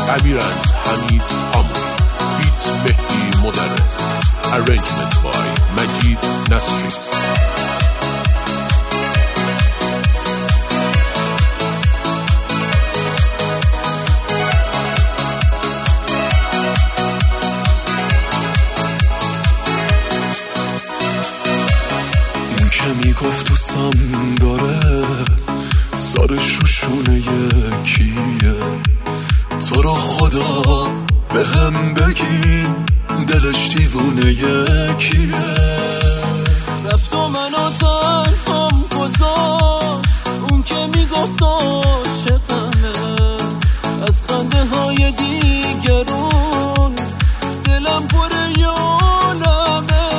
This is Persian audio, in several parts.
امیرند حمید آمون، فیت مهدی مدرس، arrangement by مجید نصری. این که میگفت دوستم داره سرش رو شونه یکیه، تو رو خدا به هم بگین دلش دیوونه یکیه. رفت و منو تنهام گذاشت، اون که میگفت عاشقمه، از خنده های دیگرون دلم پر یالمه.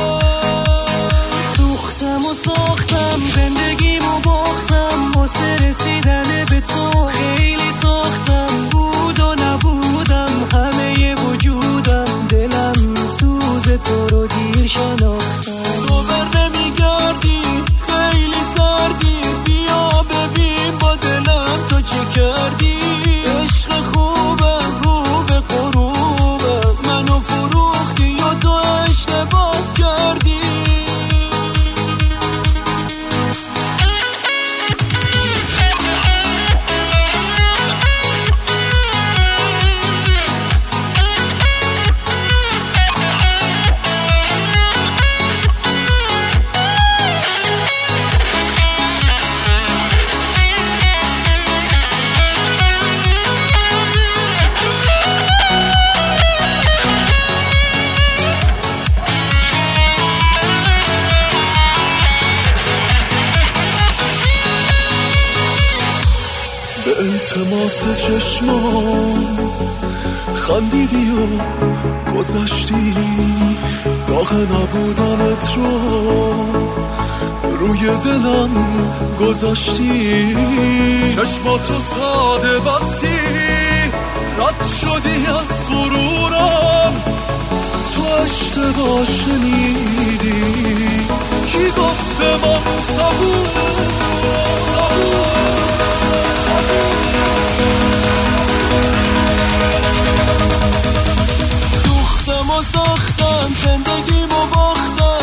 سوختم و ساختم زندگیمو باختم، واسه رسیدن به تو خیلی تاختم، بود و نبودم همه وجودم، دلم سوز تو رو دیر شناختم. تو بر نمیگردی خیلی سردی، بیا ببین با دلم تو چه کردی. عشق خوبه رو به غروبه، منو فروختی و تو اشتباه کردی. به التماس چشمان خندیدی و گذشتی، داغ نبودنت رو روی دلم گذاشتی. چشماتو ساده بستی، رد شدی از غرورم، تو اشتباه شنیدی. کی گفته من صبور سوختم و ساختم زندگیمو باختم،